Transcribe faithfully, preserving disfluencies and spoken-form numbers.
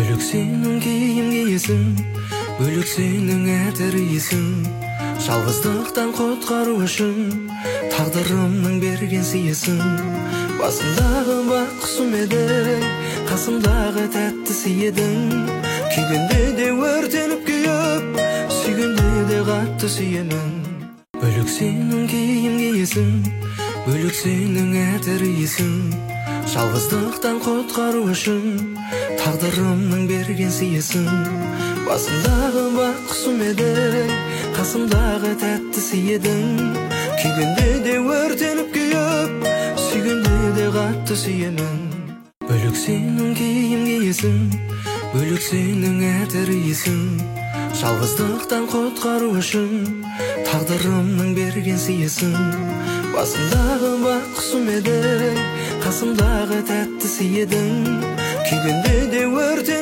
Бөлек сенің киім киесің, бөлек сенің әтір иісің. Жалғыздықтан құтқару үшін тағдырымның берген сыйысың. Басындағы бақ құсым едің, қасымдағы тәттісі едің. Күйгенде де өртеніп күйіп, сүйгенде де қатты сүйемін. Бөлек сенің киім киесің, бөлек сенің әтір иісің. Жалғыздықтан құтқару үшін тағдырымның берген сыйысың. Басындағы бақ құсым едің, қасымдағы тәттісі едің. Күйгенде де өртеніп күйіп, сүйгенде де қатты сүйемін. Бөлек сенің киім киесің, бөлек сенің әтір иісің. Жалғыздықтан құтқару үшін тағдырымның берген сыйысың. Басындағы бақ құсым едің, қасымдағы тәттісі едің. Күйгенде де өртеніп